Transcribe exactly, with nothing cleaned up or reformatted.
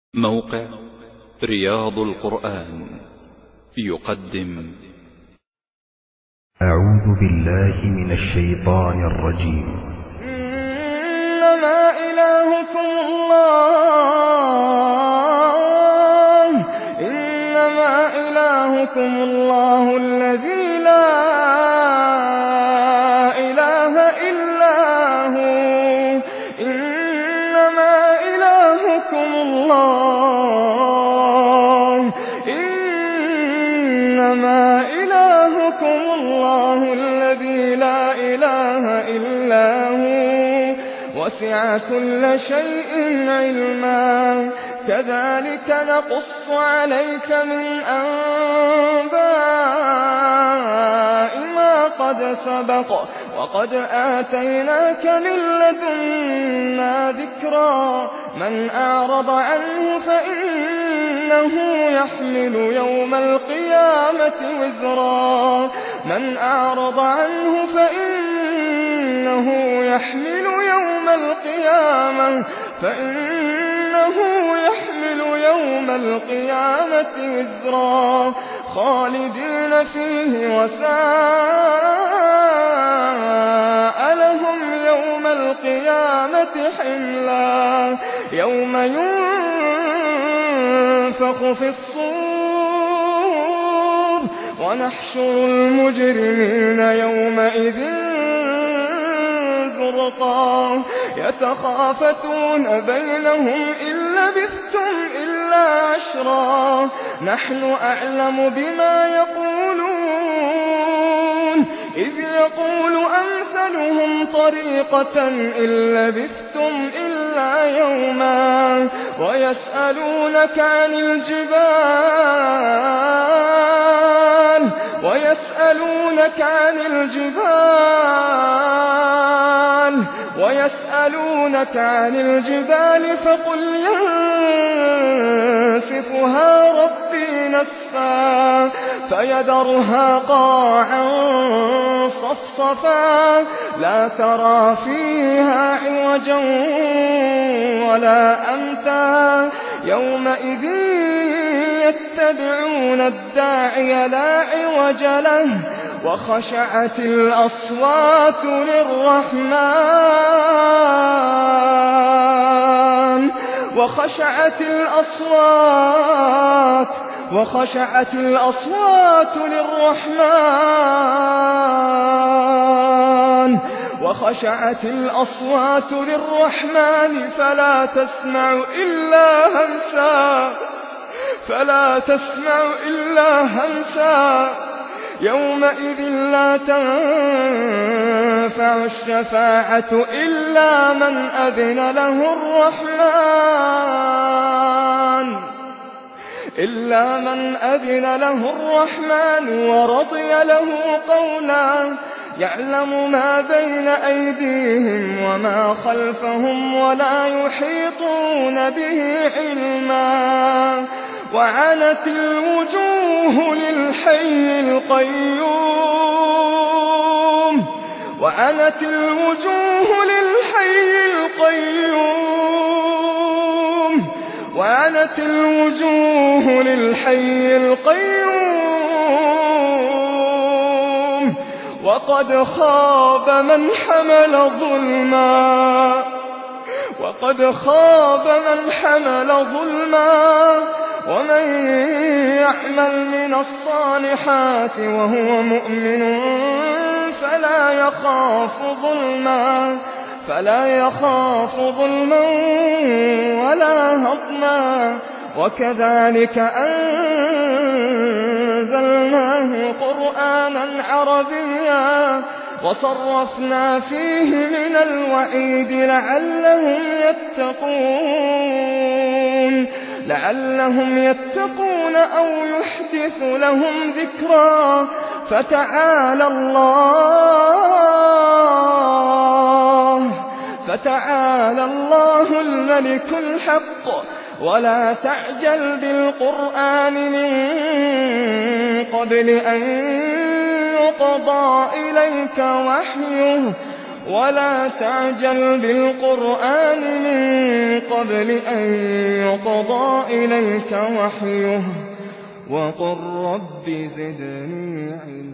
موقع رياض القرآن يقدم. أعوذ بالله من الشيطان الرجيم. إنما إلهكم الله إنما إلهكم الله الذي لا إله إلا هو إنما إلهكم الله إنما إلهكم الله الذي لا إله إلا هو وسع كل شيء علما كذلك نقص عليك من أنباء ما قد سبق وقد آتيناك من لدنا ذكرا من أعرض عنه فإنه يحمل يوم القيامة وزرا من أعرض عنه فإنه يحمل يوم القيامة فإنه يحمل يوم القيامة وزرا خالدين فيه وساء لهم يوم القيامة حملا يوم ينفخ في الصور ونحشر المجرمين يومئذ زرقا يتخافتون بينهم إن لبثتم إلا عشرا نحن أعلم بما يقولون إذ يقول أمثلهم طريقة إن لبثتم إلا يوما ويسألونك عن الجبال ويسألونك عن الجبال ويسألونك عن الجبال فقل ينسفها ربي نسفا فيذرها قاعا صفصفا لا ترى فيها عوجا ولا أمتا يومئذ يتبعون الداعي لا عوج له وخشعت الأصوات للرحمن وخشعت الأصوات وخشعت الأصوات للرحمن وخشعت الأصوات للرحمن فلا تسمع إلا همسا فلا تسمع إلا همسا يومئذ لا تنفع الشفاعة إلا من أذن له الرحمن إلا من أذن له الرحمن ورضي له قولا يعلم ما بين أيديهم وما خلفهم ولا يحيطون به علما وعنت الوجوه للحي القيوم وعنت الوجوه للحي القيوم وعنت الوجوه للحي القيوم وقد خاب من حمل ظلما وقد خاب من حمل ظلما ومن يعمل من الصالحات وهو مؤمن فلا يخاف ظلما فلا يخاف ظلما ولا هضما وكذلك أنزلناه قرآنا عربيا وصرفنا فيه من الوعيد لعلهم يتقون لعلهم يتقون أو يحدث لهم ذكرا فتعالى الله فتعالى الله الملك الحق ولا تعجل بالقرآن من قبل أن يقضى إليك وحيه ولا تعجل بالقرآن من قبل أن يقضى إليك وحيه وقل رب زدني علما.